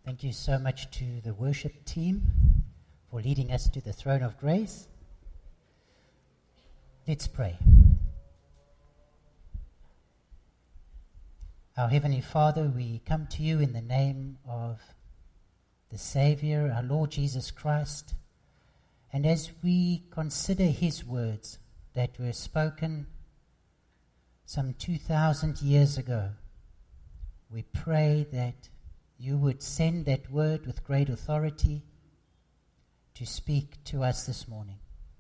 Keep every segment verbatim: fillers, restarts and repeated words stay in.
Thank you so much to the worship team for leading us to the throne of grace. Let's pray. Our Heavenly Father, we come to you in the name of the Savior, our Lord Jesus Christ. And as we consider his words that were spoken some two thousand years ago, we pray that you would send that word with great authority to speak to us this morning.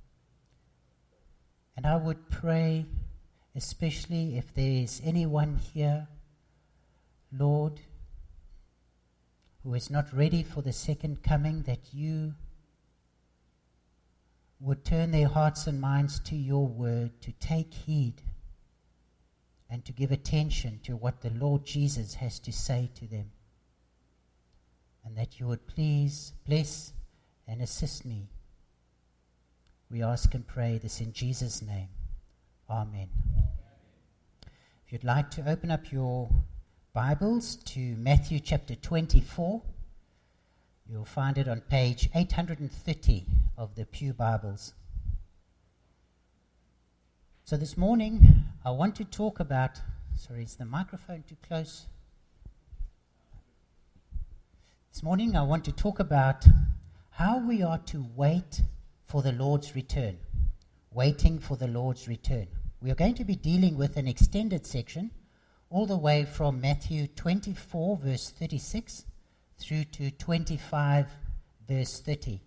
And I would pray, especially if there is anyone here, Lord, who is not ready for the second coming, that you would turn their hearts and minds to your word, to take heed and to give attention to what the Lord Jesus has to say to them. And that you would please bless and assist me. We ask and pray this in Jesus' name. Amen. If you'd like to open up your Bibles to Matthew chapter twenty-four, you'll find it on page eight hundred thirty of the Pew Bibles. So this morning, I want to talk about, sorry, is the microphone too close? This morning, I want to talk about how we are to wait for the Lord's return. Waiting for the Lord's return. We are going to be dealing with an extended section all the way from Matthew twenty-four, verse thirty-six, through to twenty-five, verse thirty.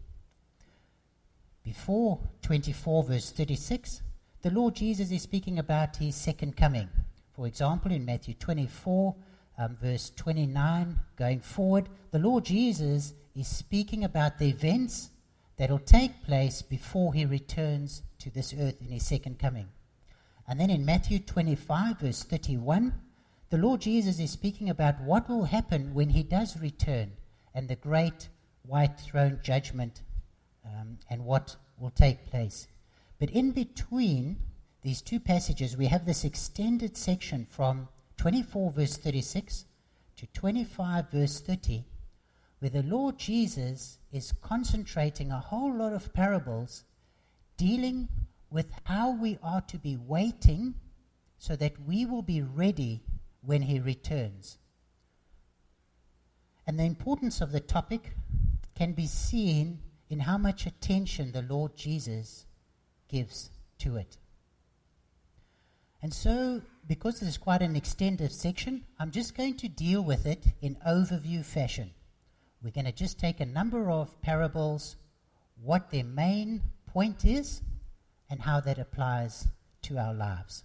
Before twenty-four, verse thirty-six, the Lord Jesus is speaking about his second coming. For example, in Matthew twenty-four, um, verse twenty-nine, going forward, the Lord Jesus is speaking about the events that will take place before he returns to this earth in his second coming. And then in Matthew twenty-five, verse thirty-one, the Lord Jesus is speaking about what will happen when he does return and the great white throne judgment um, and what will take place. But in between these two passages, we have this extended section from twenty-four, verse thirty-six to twenty-five, verse thirty, where the Lord Jesus is concentrating a whole lot of parables dealing with how we are to be waiting so that we will be ready when he returns. And the importance of the topic can be seen in how much attention the Lord Jesus gives to it. And so, because this is quite an extended section, I'm just going to deal with it in overview fashion. We're going to just take a number of parables, what their main point is, and how that applies to our lives.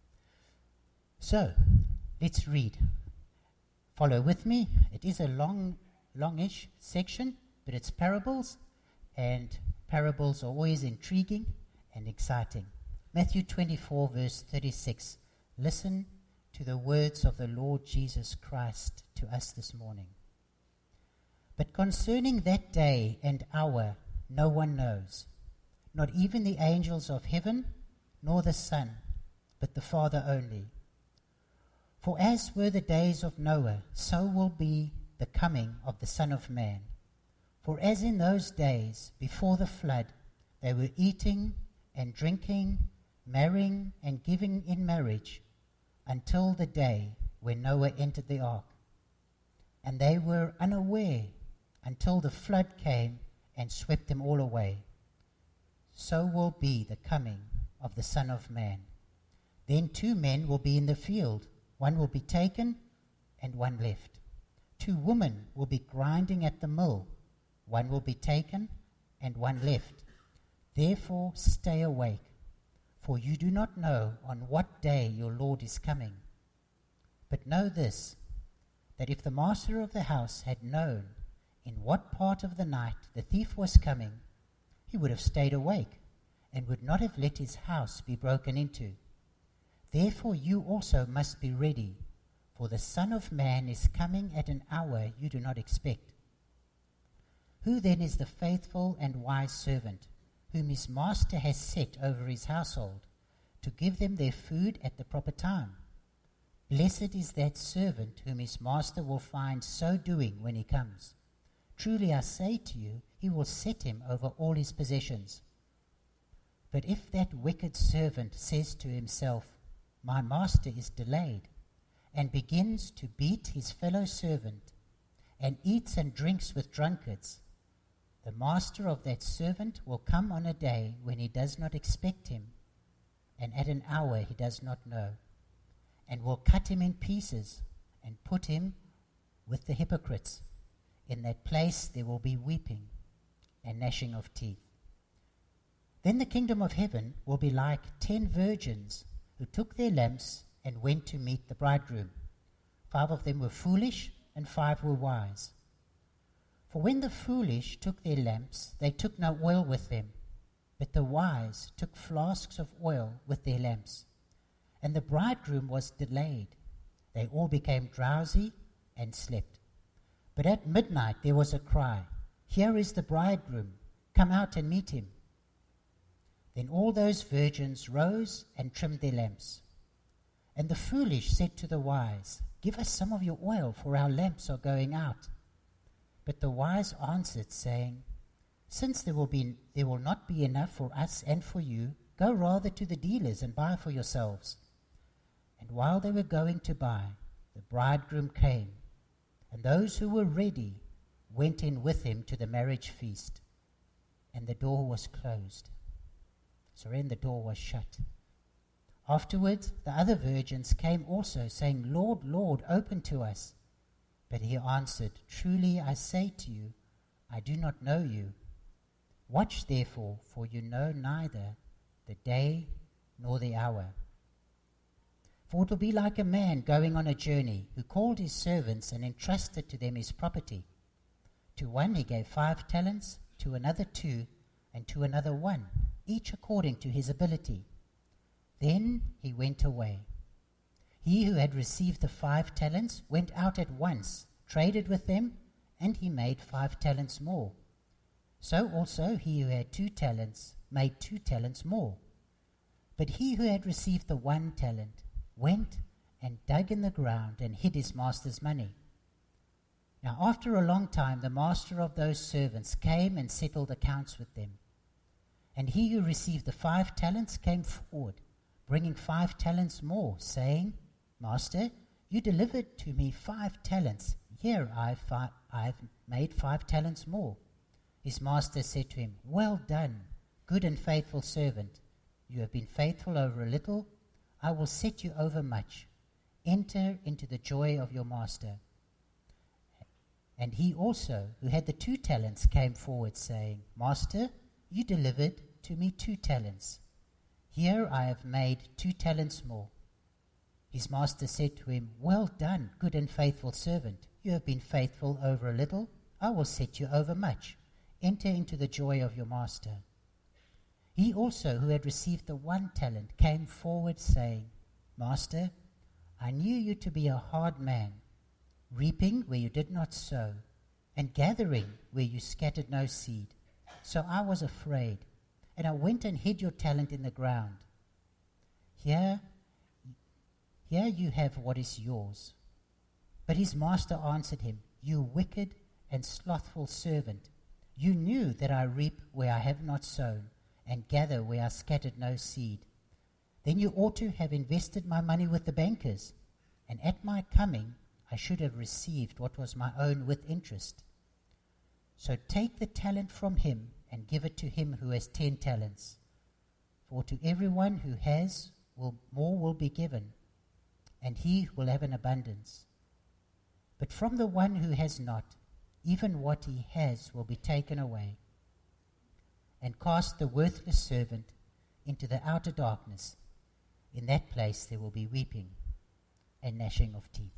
So, let's read. Follow with me. It is a long, longish section, but it's parables, and parables are always intriguing and exciting. Matthew twenty-four, verse thirty-six. Listen to the words of the Lord Jesus Christ to us this morning. But concerning that day and hour, no one knows, not even the angels of heaven, nor the Son, but the Father only. For as were the days of Noah, so will be the coming of the Son of Man. For as in those days before the flood, they were eating and drinking, marrying and giving in marriage, until the day when Noah entered the ark. And they were unaware until the flood came and swept them all away. So will be the coming of the Son of Man. Then two men will be in the field. One will be taken and one left. Two women will be grinding at the mill. One will be taken and one left. Therefore stay awake, for you do not know on what day your Lord is coming. But know this, that if the master of the house had known in what part of the night the thief was coming, he would have stayed awake and would not have let his house be broken into. Therefore you also must be ready, for the Son of Man is coming at an hour you do not expect. Who then is the faithful and wise servant, whom his master has set over his household, to give them their food at the proper time? Blessed is that servant whom his master will find so doing when he comes. Truly I say to you, he will set him over all his possessions. But if that wicked servant says to himself, my master is delayed, and begins to beat his fellow servant, and eats and drinks with drunkards, the master of that servant will come on a day when he does not expect him, and at an hour he does not know, and will cut him in pieces, and put him with the hypocrites. In that place there will be weeping and gnashing of teeth. Then the kingdom of heaven will be like ten virgins who took their lamps and went to meet the bridegroom. Five of them were foolish, and five were wise. For when the foolish took their lamps, they took no oil with them, but the wise took flasks of oil with their lamps. And the bridegroom was delayed. They all became drowsy and slept. But at midnight there was a cry, here is the bridegroom, come out and meet him. Then all those virgins rose and trimmed their lamps. And the foolish said to the wise, give us some of your oil, for our lamps are going out. But the wise answered, saying, since there will be there will not be enough for us and for you, go rather to the dealers and buy for yourselves. And while they were going to buy, the bridegroom came, and those who were ready went in with him to the marriage feast, and the door was closed. So then the door was shut. Afterwards the other virgins came also, saying, Lord, Lord, open to us. But he answered, truly I say to you, I do not know you. Watch therefore, for you know neither the day nor the hour. For it will be like a man going on a journey, who called his servants and entrusted to them his property. To one he gave five talents, to another two, and to another one, each according to his ability. Then he went away. He who had received the five talents went out at once, traded with them, and he made five talents more. So also he who had two talents made two talents more. But he who had received the one talent went and dug in the ground and hid his master's money. Now after a long time the master of those servants came and settled accounts with them. And he who received the five talents came forward, bringing five talents more, saying, Master, you delivered to me five talents. Here I fi- have made five talents more. His master said to him, well done, good and faithful servant. You have been faithful over a little. I will set you over much. Enter into the joy of your master. And he also, who had the two talents, came forward, saying, Master, you delivered to me two talents. Here I have made two talents more. His master said to him, well done, good and faithful servant. You have been faithful over a little. I will set you over much. Enter into the joy of your master. He also, who had received the one talent, came forward, saying, Master, I knew you to be a hard man, reaping where you did not sow, and gathering where you scattered no seed. So I was afraid, and I went and hid your talent in the ground. Here, here you have what is yours. But his master answered him, you wicked and slothful servant. You knew that I reap where I have not sown, and gather where I scattered no seed. Then you ought to have invested my money with the bankers, and at my coming I should have received what was my own with interest. So take the talent from him and give it to him who has ten talents. For to everyone who has, will, more will be given, and he will have an abundance. But from the one who has not, even what he has will be taken away. And cast the worthless servant into the outer darkness. In that place there will be weeping and gnashing of teeth.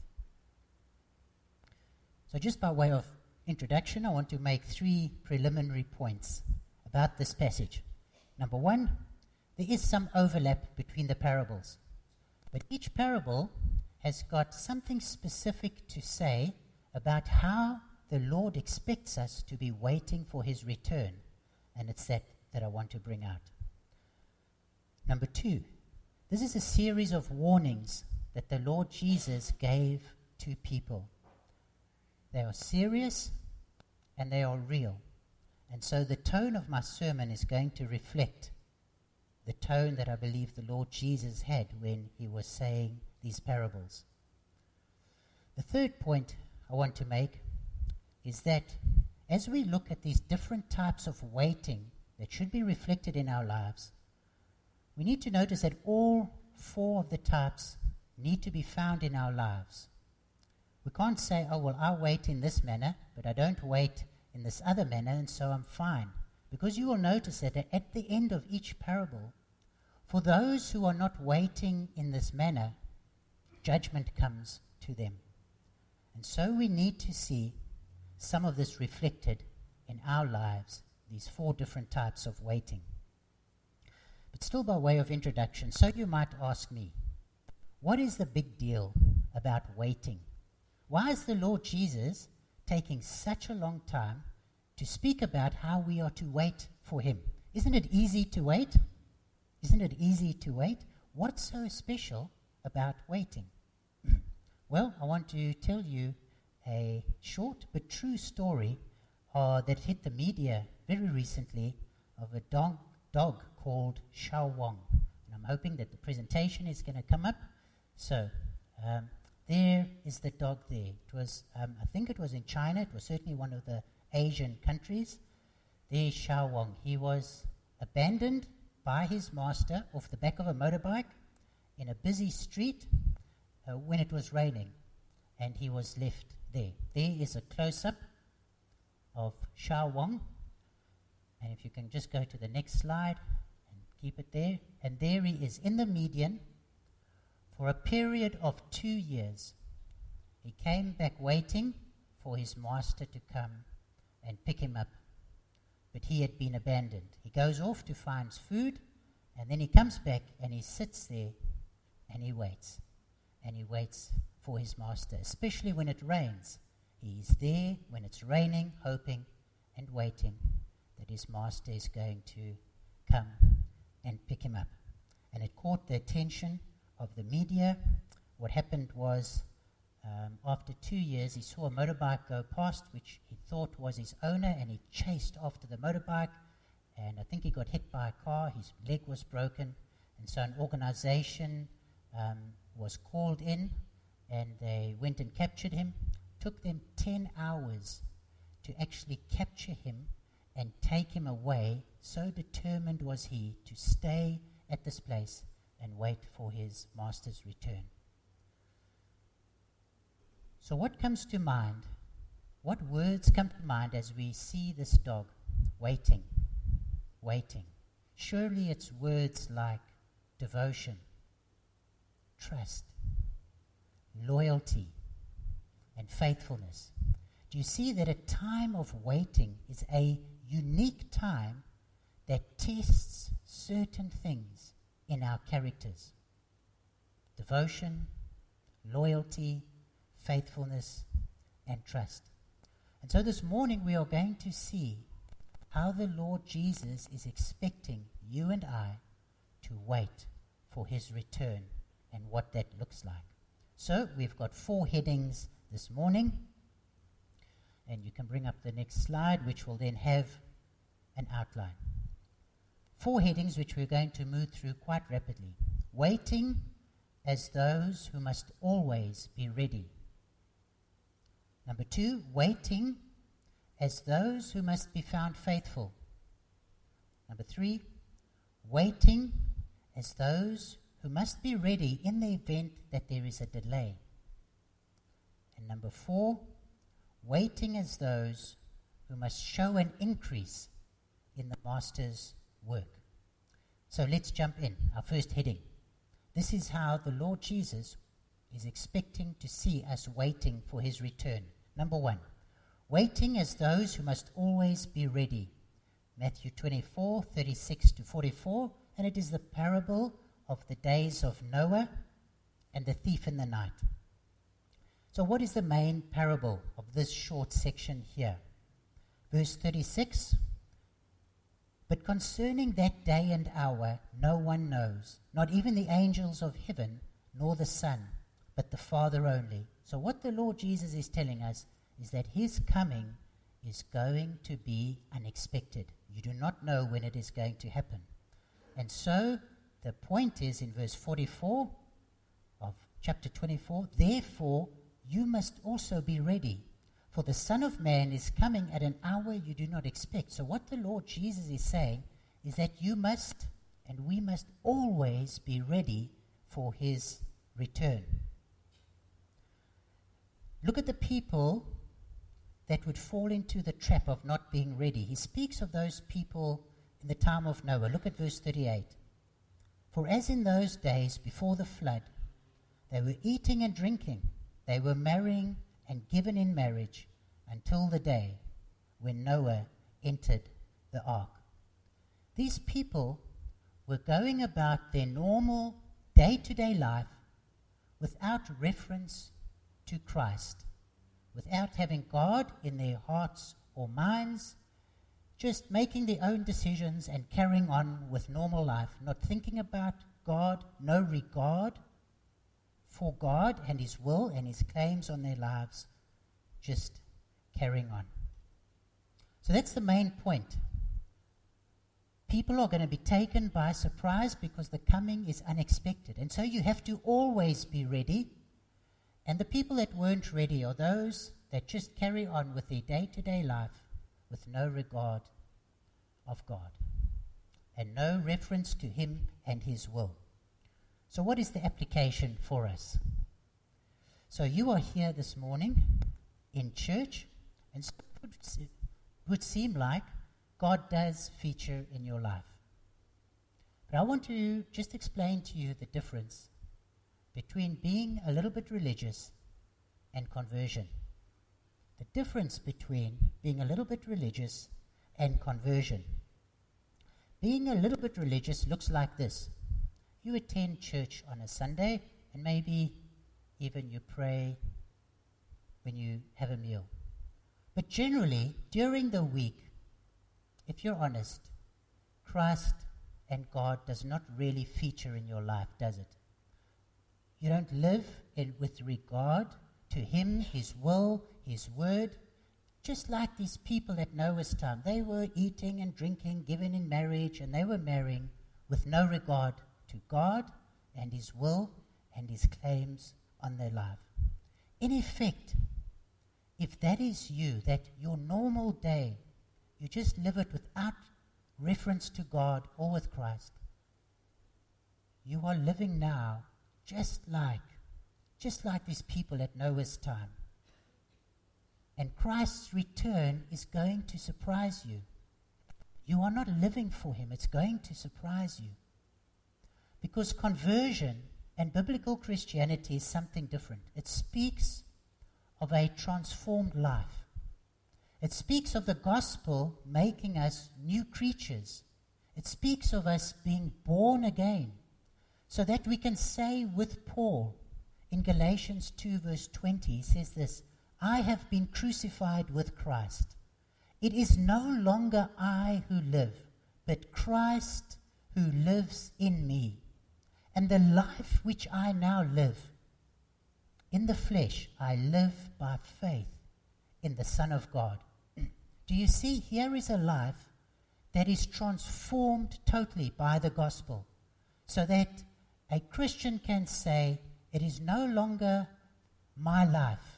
So just by way of introduction, I want to make three preliminary points about this passage. Number one, there is some overlap between the parables. But each parable has got something specific to say about how the Lord expects us to be waiting for his return. And it's that that I want to bring out. Number two, this is a series of warnings that the Lord Jesus gave to people. They are serious and they are real. And so the tone of my sermon is going to reflect the tone that I believe the Lord Jesus had when he was saying these parables. The third point I want to make is that as we look at these different types of waiting that should be reflected in our lives, we need to notice that all four of the types need to be found in our lives. We can't say, oh, well, I wait in this manner, but I don't wait in this other manner, and so I'm fine. Because you will notice that at the end of each parable, for those who are not waiting in this manner, judgment comes to them. And so we need to see some of this reflected in our lives, these four different types of waiting. But still, by way of introduction, so you might ask me, what is the big deal about waiting? Why is the Lord Jesus taking such a long time to speak about how we are to wait for him? Isn't it easy to wait? Isn't it easy to wait? What's so special about waiting? Well, I want to tell you a short but true story uh, that hit the media very recently of a dog, dog called Xiao Wang. And I'm hoping that the presentation is going to come up. So, um, there is the dog there. It was, um, I think it was in China. It was certainly one of the Asian countries. There, Xiao Wang. He was abandoned by his master off the back of a motorbike in a busy street uh, when it was raining, and he was left there. There is a close-up of Xiao Wang, and if you can just go to the next slide and keep it there, and there he is in the median for a period of two years. He came back waiting for his master to come and pick him up, but he had been abandoned. He goes off to find food, and then he comes back and he sits there and he waits. And he waits for his master, especially when it rains. He's there when it's raining, hoping and waiting that his master is going to come and pick him up. And it caught the attention of the media. What happened was, um, after two years, he saw a motorbike go past, which he thought was his owner, and he chased after the motorbike, and I think he got hit by a car. His leg was broken, and so an organization um, was called in, and they went and captured him. Took them ten hours to actually capture him and take him away. So determined was he to stay at this place and wait for his master's return. So what comes to mind? What words come to mind as we see this dog waiting, waiting? Surely it's words like devotion, trust, loyalty, and faithfulness. Do you see that a time of waiting is a unique time that tests certain things in our characters? Devotion, loyalty, faithfulness, and trust. And so this morning we are going to see how the Lord Jesus is expecting you and I to wait for his return and what that looks like. So we've got four headings this morning, and you can bring up the next slide, which will then have an outline. Four headings which we're going to move through quite rapidly. Waiting as those who must always be ready. Number two, waiting as those who must be found faithful. Number three, waiting as those who must be ready in the event that there is a delay. And number four, waiting as those who must show an increase in the master's work. So let's jump in. Our first heading. This is how the Lord Jesus is expecting to see us waiting for his return. Number one, waiting as those who must always be ready. Matthew twenty-four, thirty-six to forty-four, and it is the parable of the days of Noah and the thief in the night. So what is the main parable of this short section here? Verse thirty-six, but concerning that day and hour no one knows, not even the angels of heaven, nor the Son, but the Father only. So what the Lord Jesus is telling us is that his coming is going to be unexpected. You do not know when it is going to happen. And so the point is in verse forty-four of chapter twenty-four, therefore you must also be ready, for the Son of Man is coming at an hour you do not expect. So what the Lord Jesus is saying is that you must and we must always be ready for his return. Look at the people that would fall into the trap of not being ready. He speaks of those people in the time of Noah. Look at verse thirty-eight. For as in those days before the flood, they were eating and drinking, they were marrying and given in marriage until the day when Noah entered the ark. These people were going about their normal day-to-day life without reference to Christ, without having God in their hearts or minds, just making their own decisions and carrying on with normal life, not thinking about God, no regard for God and his will and his claims on their lives, just carrying on. So that's the main point. People are going to be taken by surprise because the coming is unexpected. And so you have to always be ready. And the people that weren't ready are those that just carry on with their day-to-day life with no regard of God and no reference to him and his will. So what is the application for us? So you are here this morning in church, and it would seem like God does feature in your life. But I want to just explain to you the difference between being a little bit religious and conversion. The difference between being a little bit religious and conversion. Being a little bit religious looks like this. You attend church on a Sunday, and maybe even you pray when you have a meal. But generally, during the week, if you're honest, Christ and God does not really feature in your life, does it? You don't live in, with regard to him, his will, his word. Just like these people at Noah's time, they were eating and drinking, given in marriage, and they were marrying with no regard to God and his will and his claims on their life. In effect, if that is you, that your normal day, you just live it without reference to God or with Christ, you are living now just like, just like these people at Noah's time. And Christ's return is going to surprise you. You are not living for him. It's going to surprise you. Because conversion and biblical Christianity is something different. It speaks of a transformed life. It speaks of the gospel making us new creatures. It speaks of us being born again, so that we can say with Paul in Galatians two verse twenty, he says this, I have been crucified with Christ. It is no longer I who live, but Christ who lives in me. And the life which I now live in the flesh, I live by faith in the Son of God. Do you see? Here is a life that is transformed totally by the gospel, so that a Christian can say, it is no longer my life.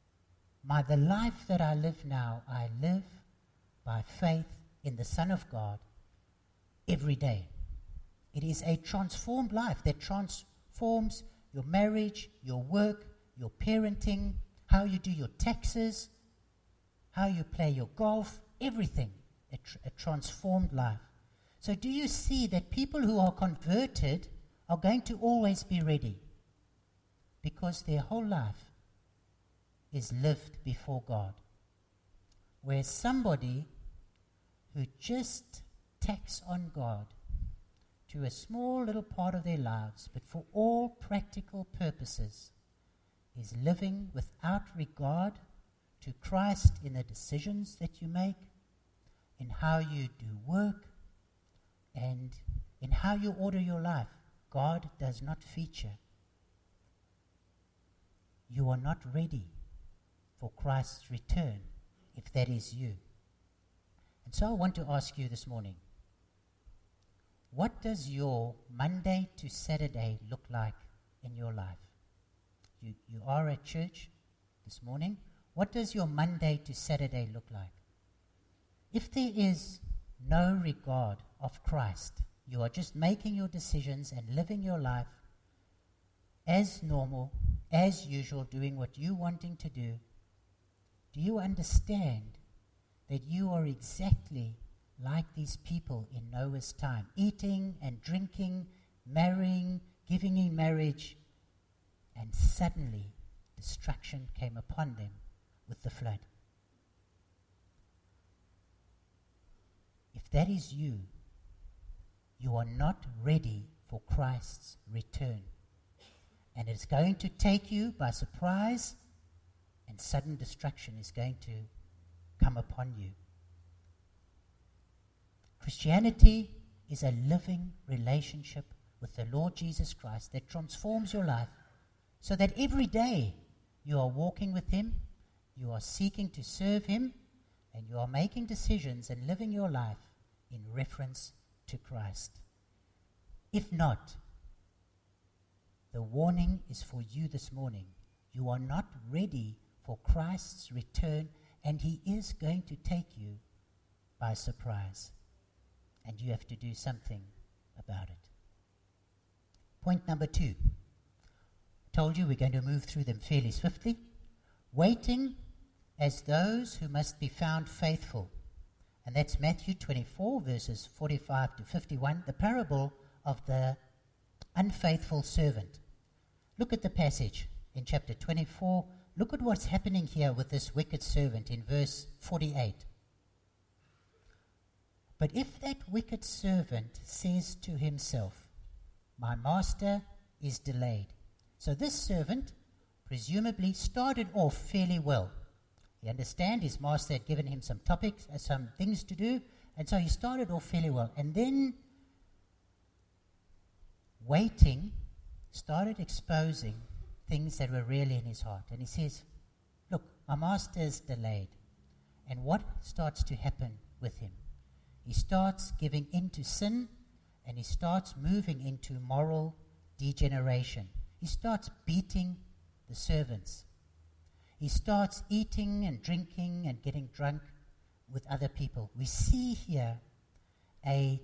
My, the life that I live now, I live by faith in the Son of God every day. It is a transformed life that transforms your marriage, your work, your parenting, how you do your taxes, how you play your golf, everything. A, tr- a transformed life. So do you see that people who are converted are going to always be ready? Because their whole life is lived before God. Where somebody who just tacks on God to a small little part of their lives, but for all practical purposes, is living without regard to Christ in the decisions that you make, in how you do work, and in how you order your life. God does not feature. You are not ready for Christ's return if that is you. And so I want to ask you this morning, what does your Monday to Saturday look like in your life? You, you are at church this morning. What does your Monday to Saturday look like? If there is no regard of Christ, you are just making your decisions and living your life as normal, as usual, doing what you're wanting to do, do you understand that you are exactly like these people in Noah's time, eating and drinking, marrying, giving in marriage, and suddenly destruction came upon them with the flood? If that is you, you are not ready for Christ's return. And it's going to take you by surprise, and sudden destruction is going to come upon you. Christianity is a living relationship with the Lord Jesus Christ that transforms your life so that every day you are walking with Him, you are seeking to serve Him, and you are making decisions and living your life in reference to Christ. If not, the warning is for you this morning. You are not ready for Christ's return, and He is going to take you by surprise. And you have to do something about it. Point number two. I told you we're going to move through them fairly swiftly. Waiting as those who must be found faithful. And that's Matthew twenty-four, verses forty-five to fifty-one, the parable of the unfaithful servant. Look at the passage in chapter twenty-four. Look at what's happening here with this wicked servant in verse forty-eight. But if that wicked servant says to himself, my master is delayed. So this servant presumably started off fairly well. You understand, his master had given him some topics, uh, some things to do, and so he started off fairly well. And then waiting started exposing things that were really in his heart. And he says, look, my master is delayed. And what starts to happen with him? He starts giving in to sin, and he starts moving into moral degeneration. He starts beating the servants. He starts eating and drinking and getting drunk with other people. We see here a,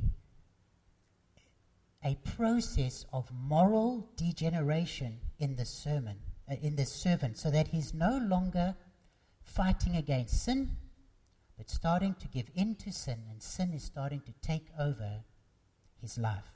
a process of moral degeneration in the sermon, uh, in the servant, so that he's no longer fighting against sin, but starting to give in to sin, and sin is starting to take over his life.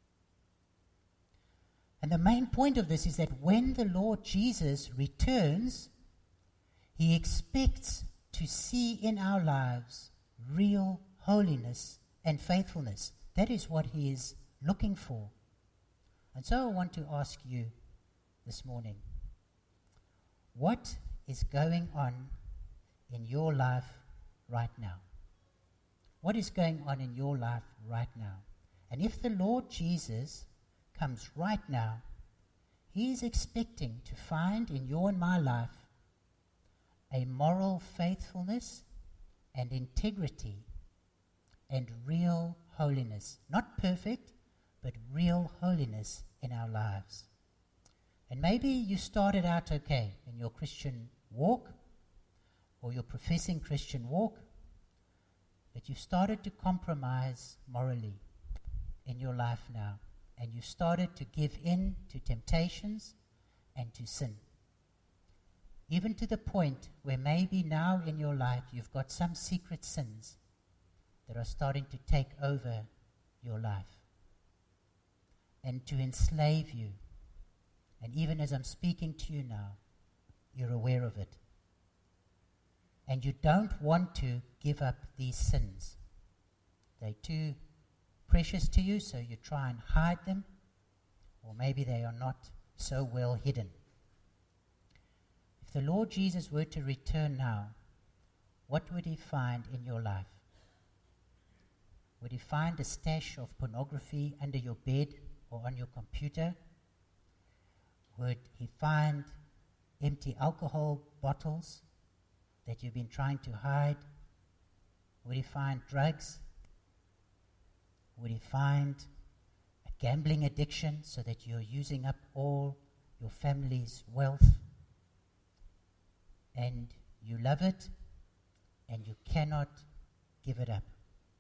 And the main point of this is that when the Lord Jesus returns, He expects to see in our lives real holiness and faithfulness. That is what He is looking for. And so I want to ask you this morning, what is going on in your life right now? What is going on in your life right now? And if the Lord Jesus comes right now, He is expecting to find in your and my life a moral faithfulness and integrity and real holiness. Not perfect, but real holiness in our lives. And maybe you started out okay in your Christian walk, or your professing Christian walk, but you've started to compromise morally in your life now, and you've started to give in to temptations and to sin. Even to the point where maybe now in your life you've got some secret sins that are starting to take over your life and to enslave you. And even as I'm speaking to you now, you're aware of it. And you don't want to give up these sins. They're too precious to you, so you try and hide them, or maybe they are not so well hidden. If the Lord Jesus were to return now, what would He find in your life? Would He find a stash of pornography under your bed or on your computer? Would He find empty alcohol bottles? that you've been trying to hide? Would he find drugs? Would he find a gambling addiction so that you're using up all your family's wealth? And you love it, and you cannot give it up.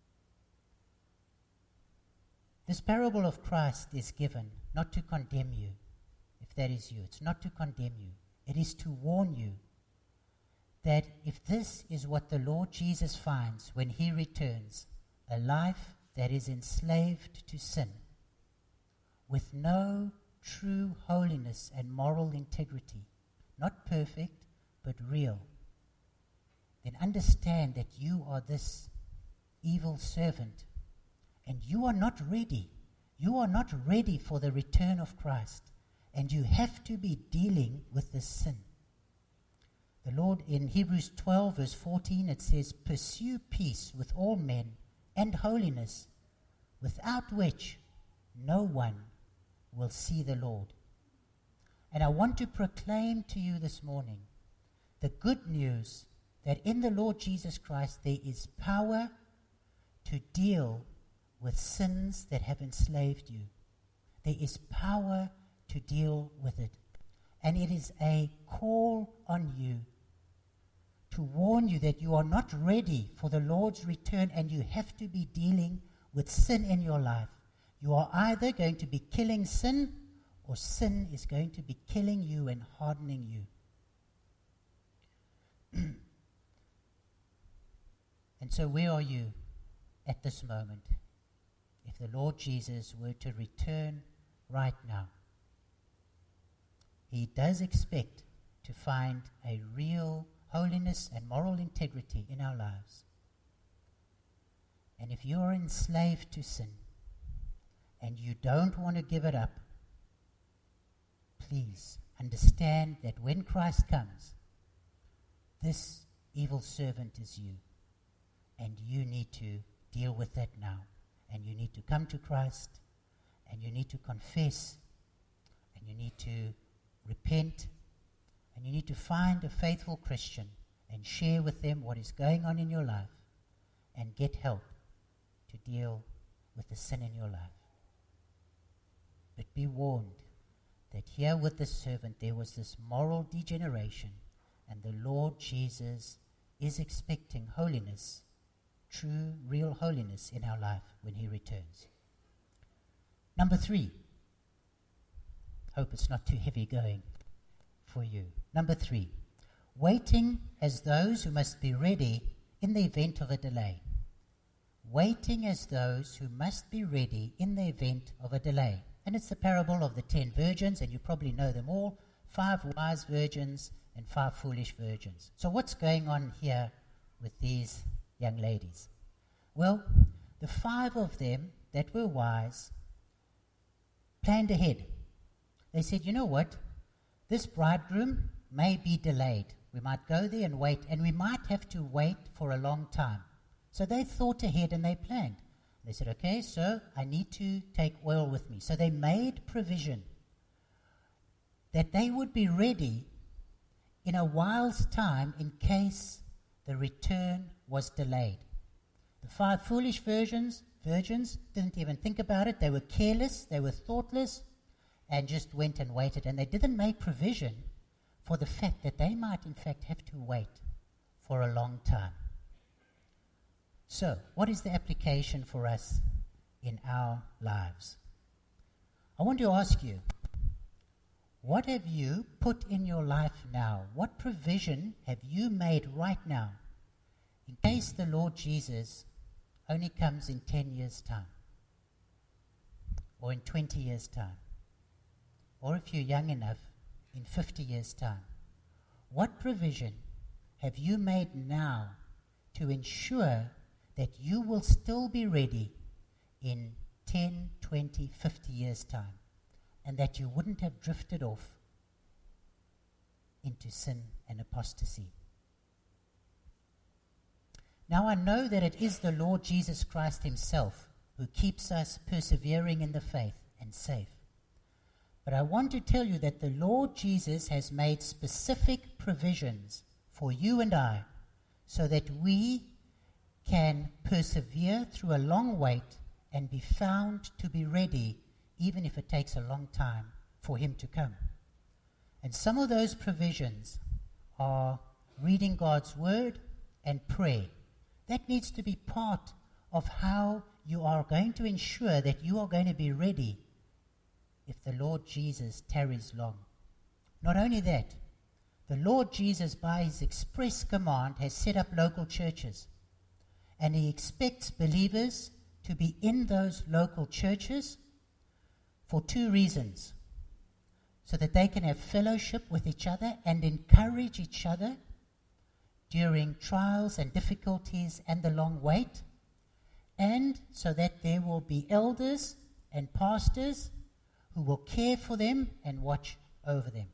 This parable of Christ is given not to condemn you, if that is you. It's not to condemn you. It is to warn you that if this is what the Lord Jesus finds when he returns, a life that is enslaved to sin, with no true holiness and moral integrity, not perfect, but real, then understand that you are this evil servant, and you are not ready. You are not ready for the return of Christ, and you have to be dealing with this sin. The Lord, in Hebrews twelve, verse fourteen, it says, "Pursue peace with all men and holiness, without which no one will see the Lord." And I want to proclaim to you this morning the good news that in the Lord Jesus Christ there is power to deal with sins that have enslaved you. There is power to deal with it. And it is a call on you to warn you that you are not ready for the Lord's return, and you have to be dealing with sin in your life. You are either going to be killing sin, or sin is going to be killing you and hardening you. And so where are you at this moment? If the Lord Jesus were to return right now, he does expect to find a real holiness and moral integrity in our lives. And if you're enslaved to sin and you don't want to give it up, please understand that when Christ comes, this evil servant is you. And you need to deal with that now. And you need to come to Christ, and you need to confess, and you need to repent, and you need to find a faithful Christian and share with them what is going on in your life and get help to deal with the sin in your life. But be warned that here with the servant there was this moral degeneration, and the Lord Jesus is expecting holiness, true, real holiness in our life when he returns. Number three. Hope it's not too heavy going for you. Number three. Waiting as those who must be ready in the event of a delay. Waiting as those who must be ready in the event of a delay. And it's the parable of the ten virgins, and you probably know them all. Five wise virgins and five foolish virgins. So what's going on here with these young ladies? Well, the five of them that were wise planned ahead. They said, you know what? This bridegroom may be delayed. We might go there and wait, and we might have to wait for a long time. So they thought ahead and they planned. They said, okay, so I need to take oil with me. So they made provision that they would be ready in a while's time in case the return was delayed. The five foolish virgins, virgins didn't even think about it. They were careless, they were thoughtless, and just went and waited. And they didn't make provision for the fact that they might in fact have to wait for a long time. So, what is the application for us in our lives? I want to ask you, what have you put in your life now? What provision have you made right now in case the Lord Jesus only comes in ten years' time, or in twenty years' time, or if you're young enough, in fifty years' time? What provision have you made now to ensure that you will still be ready in ten, twenty, fifty years' time, and that you wouldn't have drifted off into sin and apostasy? Now I know that it is the Lord Jesus Christ himself who keeps us persevering in the faith and safe. But I want to tell you that the Lord Jesus has made specific provisions for you and I, so that we can persevere through a long wait and be found to be ready, even if it takes a long time for him to come. And some of those provisions are reading God's word and prayer. That needs to be part of how you are going to ensure that you are going to be ready if the Lord Jesus tarries long. Not only that, the Lord Jesus, by his express command, has set up local churches. And he expects believers to be in those local churches for two reasons. So that they can have fellowship with each other and encourage each other during trials and difficulties and the long wait, and so that there will be elders and pastors who will care for them and watch over them.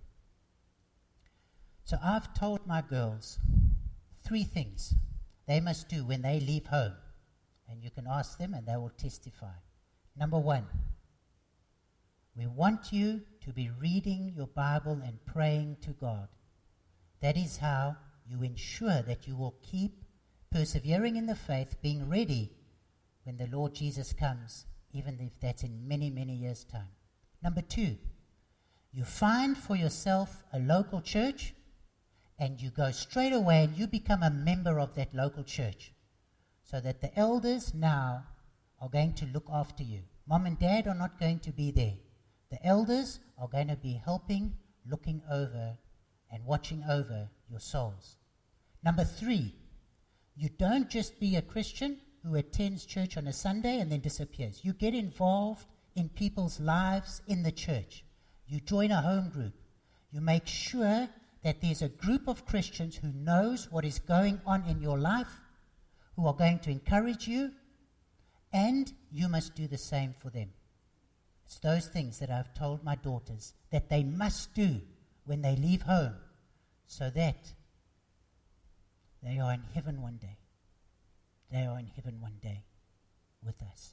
So I've told my girls three things they must do when they leave home, and you can ask them and they will testify. Number one, we want you to be reading your Bible and praying to God. That is how you ensure that you will keep persevering in the faith, being ready when the Lord Jesus comes, even if that's in many, many years' time. Number two, you find for yourself a local church and you go straight away and you become a member of that local church, so that the elders now are going to look after you. Mom and dad are not going to be there. The elders are going to be helping, looking over, and watching over your souls. Number three, you don't just be a Christian who attends church on a Sunday and then disappears. You get involved in people's lives in the church. You join a home group. You make sure that there's a group of Christians who knows what is going on in your life, who are going to encourage you, and you must do the same for them. It's those things that I've told my daughters that they must do when they leave home, so that they are in heaven one day. They are in heaven one day with us.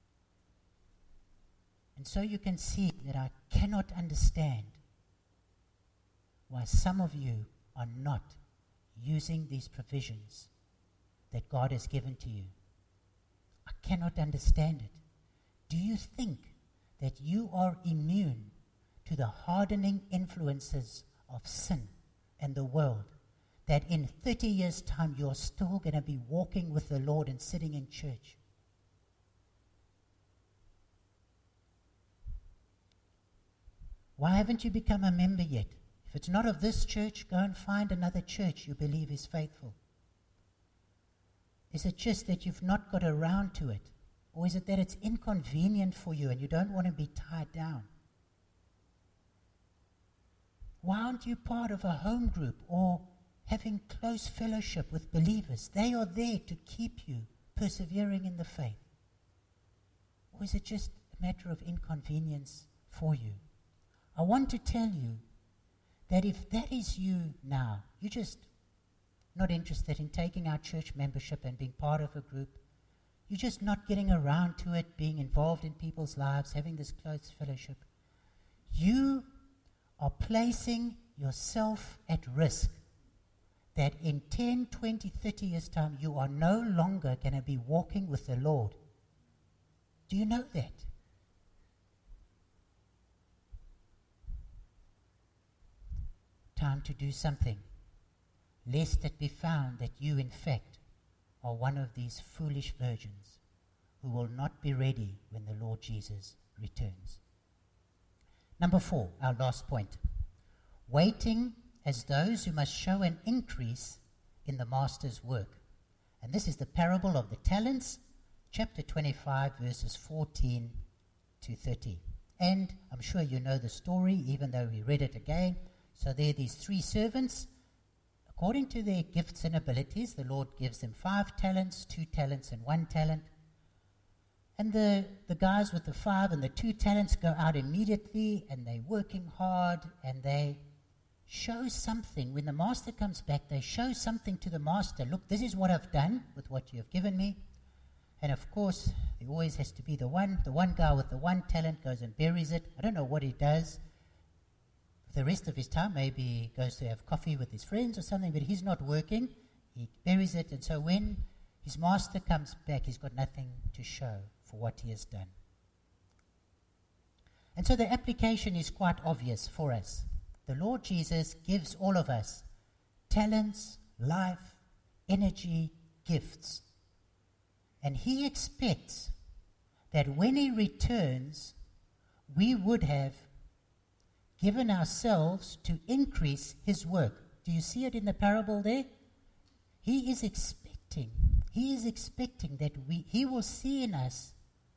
And so you can see that I cannot understand why some of you are not using these provisions that God has given to you. I cannot understand it. Do you think that you are immune to the hardening influences of sin and the world, that in thirty years' time you're still going to be walking with the Lord and sitting in church? Why haven't you become a member yet? If it's not of this church, go and find another church you believe is faithful. Is it just that you've not got around to it? Or is it that it's inconvenient for you and you don't want to be tied down? Why aren't you part of a home group or having close fellowship with believers? They are there to keep you persevering in the faith. Or is it just a matter of inconvenience for you? I want to tell you that if that is you now, you're just not interested in taking out church membership and being part of a group, you're just not getting around to it, being involved in people's lives, having this close fellowship, you are placing yourself at risk that in ten, twenty, thirty years' time, you are no longer going to be walking with the Lord. Do you know that? Time to do something, lest it be found that you, in fact, are one of these foolish virgins who will not be ready when the Lord Jesus returns. Number four, our last point. Waiting as those who must show an increase in the master's work. And this is the parable of the talents, chapter twenty-five, verses fourteen to thirty. And I'm sure you know the story, even though we read it again. So there are these three servants. According to their gifts and abilities, the Lord gives them five talents, two talents, and one talent. And the, the guys with the five and the two talents go out immediately, and they're working hard, and they show something. When the master comes back, they show something to the master. Look, this is what I've done with what you have given me. And of course, there always has to be the one. The one guy with the one talent goes and buries it. I don't know what he does. the rest of his time, maybe he goes to have coffee with his friends or something, but he's not working. He buries it, and so when his master comes back, he's got nothing to show for what he has done. And so the application is quite obvious for us. The Lord Jesus gives all of us talents, life, energy, gifts. And he expects that when he returns, we would have given ourselves to increase his work. Do you see it in the parable there? He is expecting, he is expecting that we, he will see in us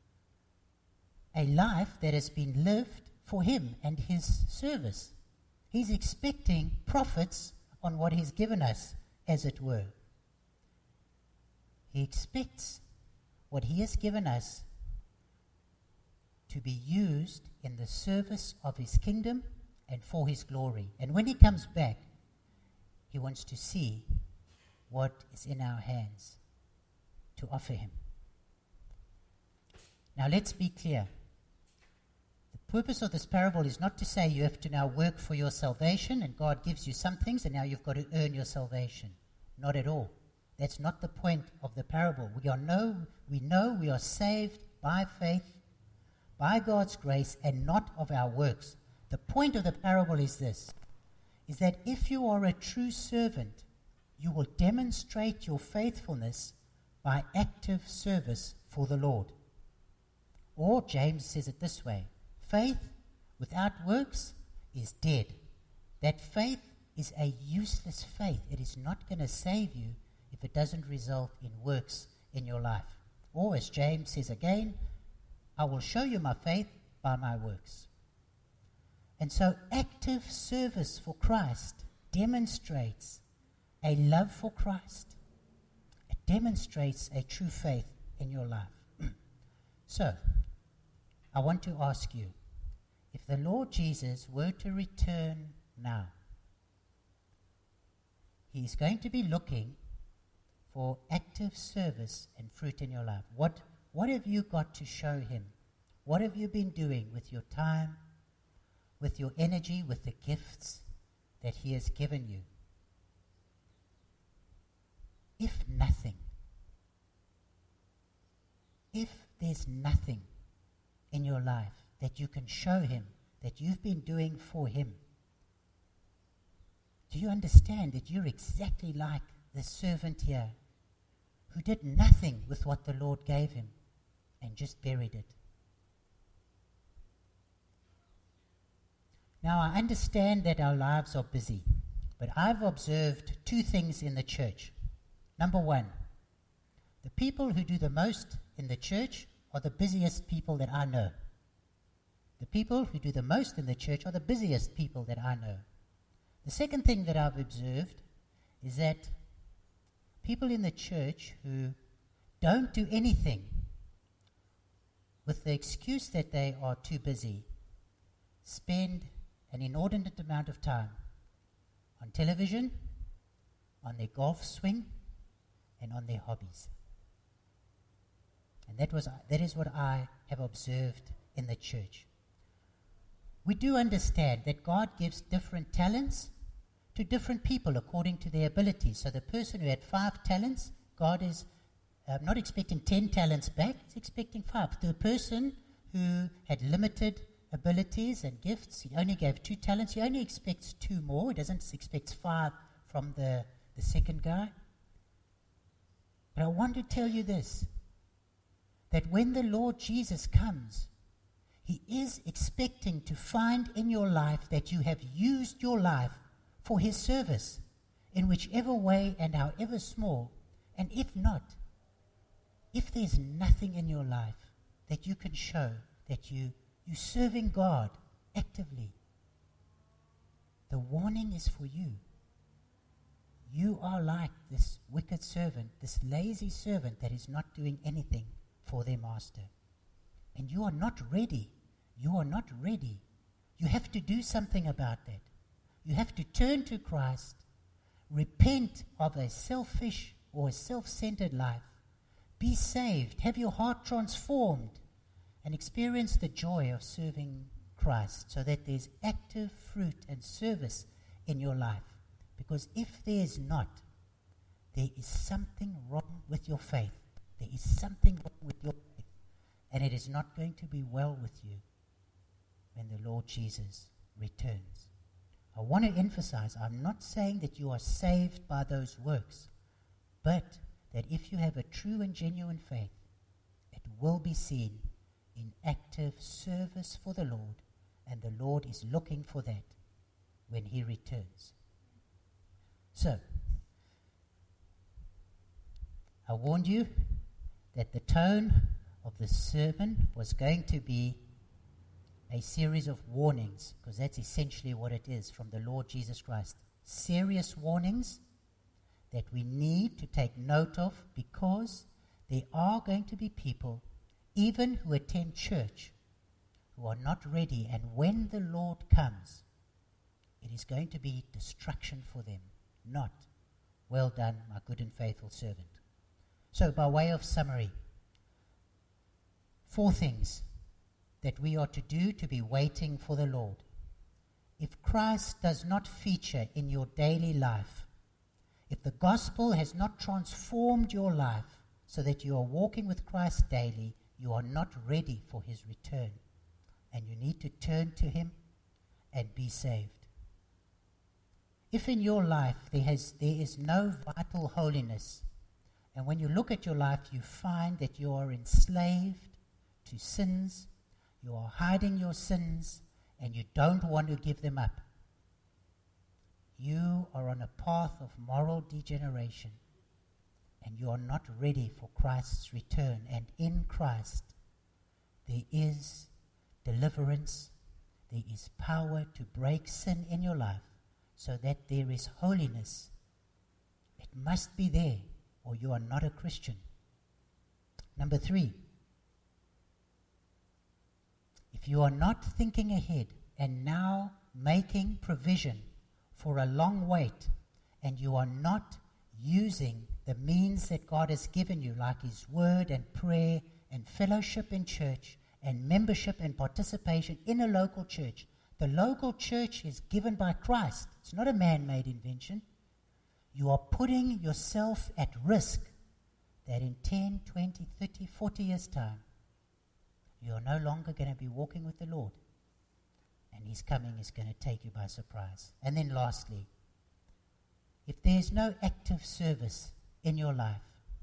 a life that has been lived for him and his service. He's expecting profits on what he's given us, as it were. He expects what he has given us to be used in the service of his kingdom and for his glory. And when he comes back, he wants to see what is in our hands to offer him. Now let's be clear. The purpose of this parable is not to say you have to now work for your salvation and God gives you some things and now you've got to earn your salvation. Not at all. That's not the point of the parable. We are know, we know we are saved by faith, by God's grace, and not of our works. The point of the parable is this, is that if you are a true servant, you will demonstrate your faithfulness by active service for the Lord. Or James says it this way, faith without works is dead. That faith is a useless faith. It is not going to save you if it doesn't result in works in your life. Or as James says again, I will show you my faith by my works. And so active service for Christ demonstrates a love for Christ. It demonstrates a true faith in your life. So, I want to ask you, if the Lord Jesus were to return now, he is going to be looking for active service and fruit in your life. What, what have you got to show him? What have you been doing with your time, with your energy, with the gifts that he has given you? If nothing, if there's nothing in your life that you can show him, that you've been doing for him, do you understand that you're exactly like the servant here who did nothing with what the Lord gave him and just buried it? Now, I understand that our lives are busy, but I've observed two things in the church. Number one, the people who do the most in the church are the busiest people that I know. The people who do the most in the church are the busiest people that I know. The second thing that I've observed is that people in the church who don't do anything with the excuse that they are too busy spend an inordinate amount of time on television, on their golf swing, and on their hobbies. And that was that is what I have observed in the church. We do understand that God gives different talents to different people according to their abilities. So the person who had five talents, God is uh, not expecting ten talents back, he's expecting five. To the person who had limited abilities and gifts, he only gave two talents, he only expects two more, he doesn't expect five from the, the second guy. But I want to tell you this, that when the Lord Jesus comes, he is expecting to find in your life that you have used your life for his service in whichever way and however small. And if not, if there's nothing in your life that you can show that you, you're serving God actively, the warning is for you. You are like this wicked servant, this lazy servant that is not doing anything for their master. And you are not ready. You are not ready. You have to do something about that. You have to turn to Christ, repent of a selfish or a self-centered life, be saved, have your heart transformed, and experience the joy of serving Christ so that there's active fruit and service in your life. Because if there's not, there is something wrong with your faith. There is something wrong with your faith. And it is not going to be well with you when the Lord Jesus returns. I want to emphasize, I'm not saying that you are saved by those works, but that if you have a true and genuine faith, it will be seen in active service for the Lord, and the Lord is looking for that when he returns. So, I warned you that the tone of the sermon was going to be a series of warnings, because that's essentially what it is from the Lord Jesus Christ. Serious warnings that we need to take note of, because there are going to be people, even who attend church, who are not ready, and when the Lord comes, it is going to be destruction for them, not well done, my good and faithful servant. So, by way of summary, four things that we are to do to be waiting for the Lord. If Christ does not feature in your daily life, if the gospel has not transformed your life so that you are walking with Christ daily, you are not ready for his return. And you need to turn to him and be saved. If in your life there, has, there is no vital holiness, and when you look at your life you find that you are enslaved to sins, you are hiding your sins, and you don't want to give them up, you are on a path of moral degeneration, and you are not ready for Christ's return. And in Christ there is deliverance, there is power to break sin in your life so that there is holiness. It must be there, or you are not a Christian. Number three, if you are not thinking ahead and now making provision for a long wait, and you are not using the means that God has given you, like his word and prayer and fellowship in church and membership and participation in a local church. The local church is given by Christ. It's not a man-made invention. You are putting yourself at risk that in ten, twenty, thirty, forty years' time, you are no longer going to be walking with the Lord. And his coming is going to take you by surprise. And then lastly, if there is no active service in your life,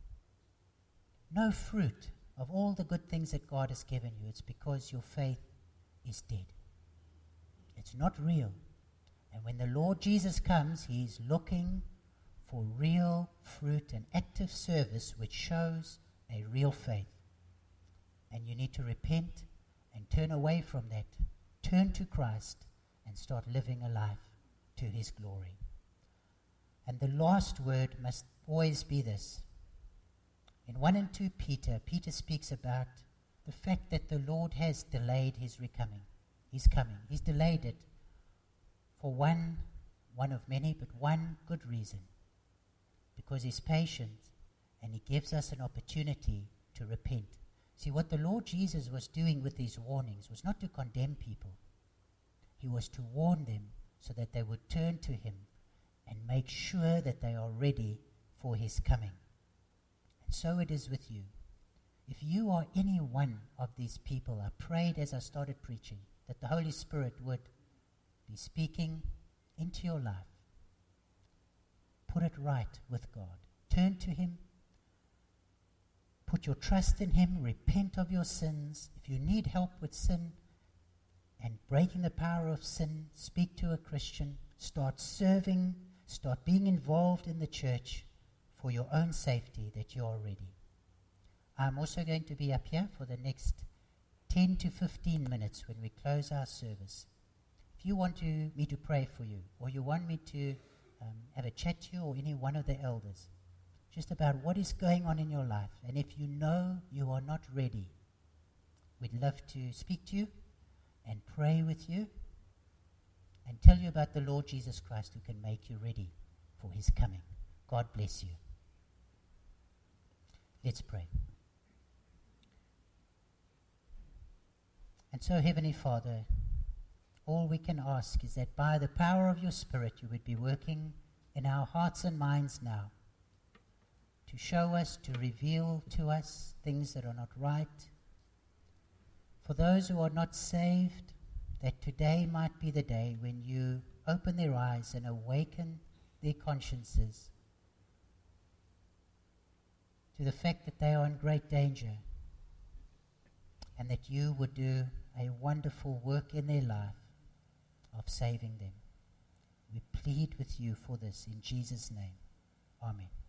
no fruit of all the good things that God has given you, it's because your faith is dead. It's not real. And when the Lord Jesus comes, he is looking for real fruit and active service which shows a real faith. And you need to repent and turn away from that. Turn to Christ and start living a life to his glory. And the last word must always be this. In one and two Peter, Peter speaks about the fact that the Lord has delayed his recoming. He's coming. He's delayed it for one, one of many, but one good reason. Because he's patient and he gives us an opportunity to repent. See, what the Lord Jesus was doing with these warnings was not to condemn people. He was to warn them so that they would turn to him and make sure that they are ready for his coming. And so it is with you. If you are any one of these people, I prayed as I started preaching that the Holy Spirit would be speaking into your life. Put it right with God. Turn to him. Put your trust in him. Repent of your sins. If you need help with sin and breaking the power of sin, speak to a Christian. Start serving. Start being involved in the church for your own safety, that you are ready. I'm also going to be up here for the next ten to fifteen minutes when we close our service. If you want to, me to pray for you, or you want me to um, have a chat to you or any one of the elders, just about what is going on in your life, and if you know you are not ready, we'd love to speak to you and pray with you and tell you about the Lord Jesus Christ, who can make you ready for his coming. God bless you. Let's pray. And so, Heavenly Father, all we can ask is that by the power of your Spirit, you would be working in our hearts and minds now to show us, to reveal to us things that are not right. For those who are not saved, that today might be the day when you open their eyes and awaken their consciences to the fact that they are in great danger, and that you would do a wonderful work in their life of saving them. We plead with you for this in Jesus' name. Amen.